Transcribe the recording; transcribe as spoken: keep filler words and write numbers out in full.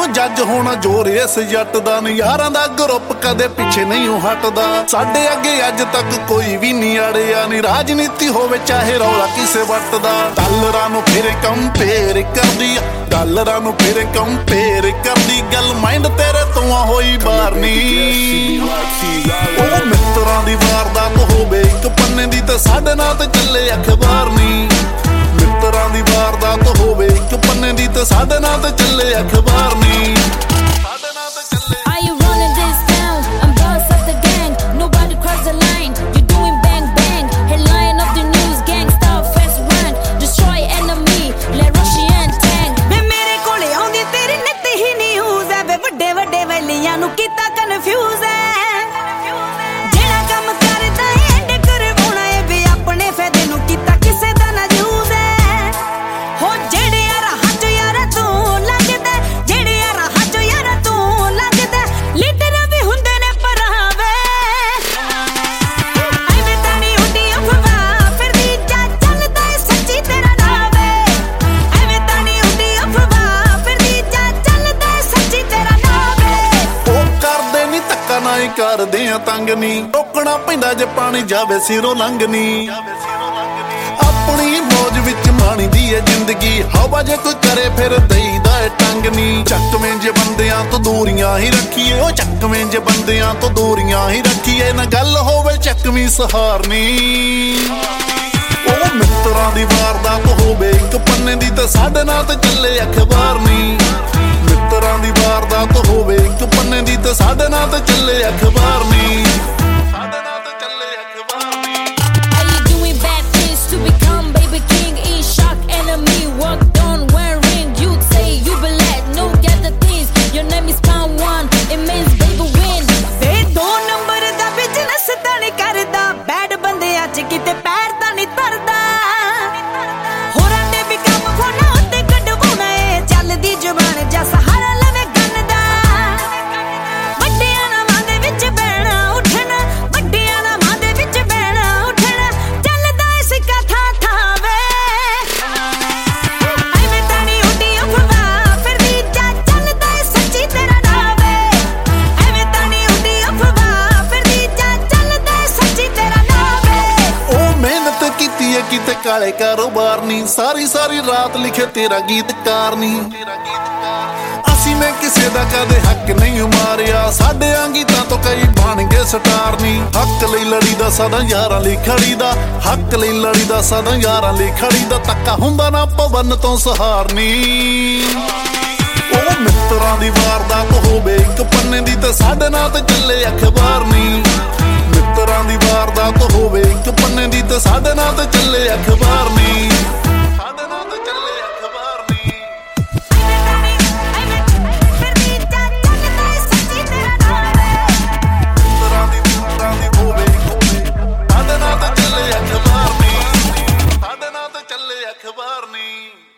जज होना जोर इस जट दा, यारां दा ग्रुप कदे पिछे नहीं हटदा। साडे अगे अज तक कोई भी नहीं अड़िया, नी राजनीति होवे चाहे रौला किसे वट दा। डॉलरां नूं फिर कंपेयर करदी, डॉलरां नूं फिर कंपेयर करदी, गल माइंड तेरे तो होई बारनी। ओ मित्रां दी वारदात होवे इक पन्ने दी ते साडे नाल ते चले अखबार नी। मित्रां दी वारदात होवे इक पन्ने दी ते साडे नाल ते चले अखबार नी। साडे नाल ते चले। Are you running this town? I'm boss of the gang. Nobody cross the line. You're doing bang bang. Headline of the news, gangsta fast rank. Destroy enemy, let Russian tank. वे मेरे कोले आउंदी तेरी नित ही न्यूज़ है, वे वड्डे वड्डे वैलियां नूं कीता confuse है। जेड़ा कम करदा है एंड करवाउणा है, वे अपने फायदे नूं कीता किसे दा ना यूज है। हो जेड़े राहां चों यारा तू लगदा, जेड़े राहां चों यारा तू लगदा, लीडर भी हुंदे ने परावे। ऐवें तां नी उड्डी अफवाह फिरदी जा, चलदा है सच्ची तेरा नाम है। ऐवें तां नी उड्डी अफवाह फिरदी जा, चलदा है सच्ची तेरा नाम है। ओ करदे नी धक्का ना ही करदे आ तंग नी, रोकना पैंदा जे पानी जावे सिरों लंघ नी। अपनी मौज विच माणी दी है जिंदगी, हवा जे कोई करे फिर दईदा है टंग नी। चकवें जे बंदियां तो दूरियां ही रखिए, ओ चकवें जे बंदियां तो दूरियां ही रखिए, ना गल होवे चकवी सहारनी। ओ मित्रां दी वारदात होवे इक पन्ने दी ते साडे नाल ते चले अखबार नी। मित्रां दी वारदात होवे इक पन्ने दी ते साडे नाल ते चले अखबार नी। साडे नाल ते चले अखबार नी। Are you doing bad things to become baby king? In shock, enemy work done when ring. You say you believe, no get the things. Your name is pound one, it means baby win. वे दो number दा business तां नहीं करदा, bad बंदियां च किते पैर तां नहीं धरदा। होरां दे भी कम फोना उत्ते कढवाउणा है, चलदी जुबान जा सहारा लवे गन दा। वड्डियां नामां दे विच बैणा उठना, वड्डियां नामां दे विच बैणा उठना, चलदा है सिक्का थां थां वे। ऐवें तां नी उड्डी अफवाह फिरदी जा, चलदा है सच्ची तेरा नाम है। ऐवें तां नी उड्डी अफवाह फिरदी जा, चलदा है सच्ची तेरा नाम है। ओ मेहनत कीती है किते काले कारोबार नी, सारी सारी रात लिखे तेरा गीतकार नी। ਅਸੀਂ ਮੈਂ ਕਿਸੇ ਦਾ ਕਦੇ ਹੱਕ ਨਹੀਂ ਮਾਰਿਆ, ਸਾਡੇ ਆਂ ਗੀਤਾਂ ਤੋਂ ਕਈ ਬਣ ਗਏ ਸਟਾਰ ਨੀ। ਹੱਕ ਲਈ ਲੜੀ ਦਾ ਸਦਾ ਯਾਰਾਂ ਲਈ ਖੜੀ ਦਾ, ਹੱਕ ਲਈ ਲੜੀ ਦਾ ਸਦਾ ਯਾਰਾਂ ਲਈ ਖੜੀ ਦਾ, ਤੱਕਾ ਹੁੰਦਾ ਨਾ ਪਵਨ ਤੋਂ ਸਹਾਰਨੀ। ਉਹ ਮਿੱਤਰਾਂ ਦੀ ਵਾਰਦਾਤ ਹੋਵੇ ਇੱਕ ਪੰਨੇ ਦੀ ਤੇ ਸਾਡੇ ਨਾਲ ਤੇ ਚੱਲੇ ਅਖਬਾਰ ਨੀ। ਮਿੱਤਰਾਂ ਦੀ ਵਾਰਦਾਤ ਹੋਵੇ ਇੱਕ ਪੰਨੇ ਦੀ ਤੇ ਸਾਡੇ ਨਾਲ ਤੇ ਚੱਲੇ ਅਖਬਾਰ ਨੀ। ਸਾਡੇ ਨਾਲ ਤੇ ਚੱਲੇ ਅਖਬਾਰ ਨੀ। अखबार नी।